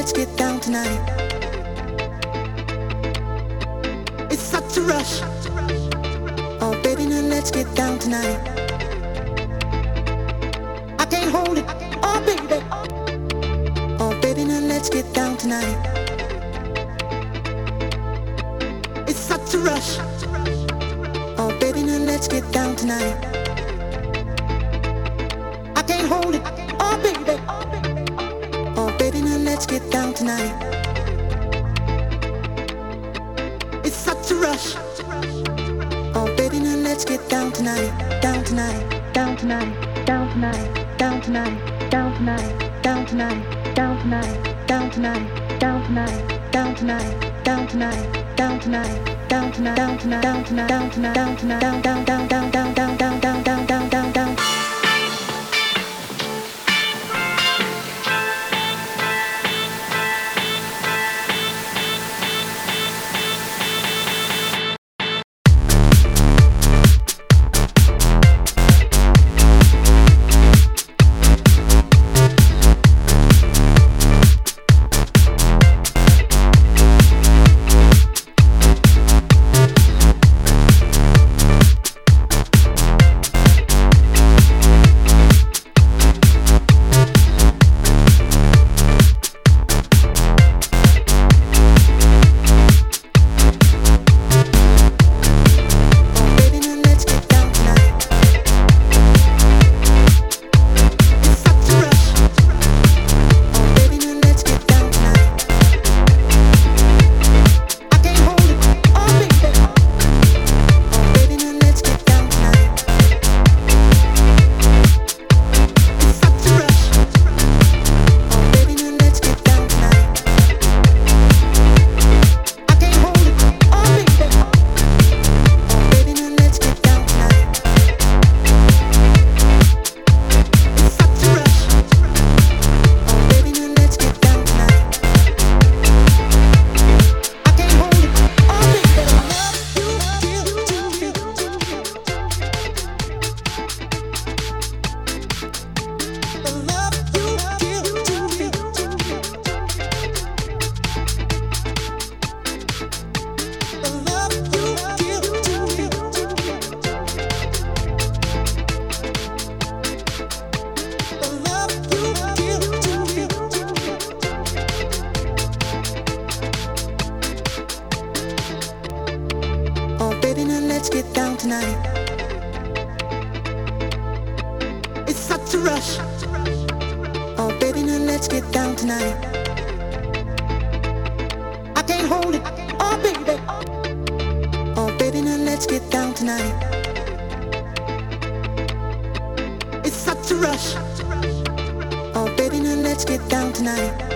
let's get down tonight. It's such a rush. Oh baby, now let's get down tonight. I can't hold it, oh baby. Oh baby, now let's get down tonight. It's such a rush. Oh baby, now let's get down tonight. I can't hold it, oh baby. Oh baby, now let's get down tonight. It's such a rush. Oh baby, now let's get down tonight. Down tonight, down tonight, down tonight, down tonight, down tonight, down tonight, down tonight, down tonight, down tonight, down tonight, down tonight, down tonight, down tonight, down tonight, down tonight, down tonight, down tonight, down down down down down down down down down down down down. Let's get down tonight. It's such a rush. Oh baby, now let's get down tonight. I can't hold it, oh baby. Oh baby, now let's get down tonight. It's such a rush. Oh baby, now let's get down tonight.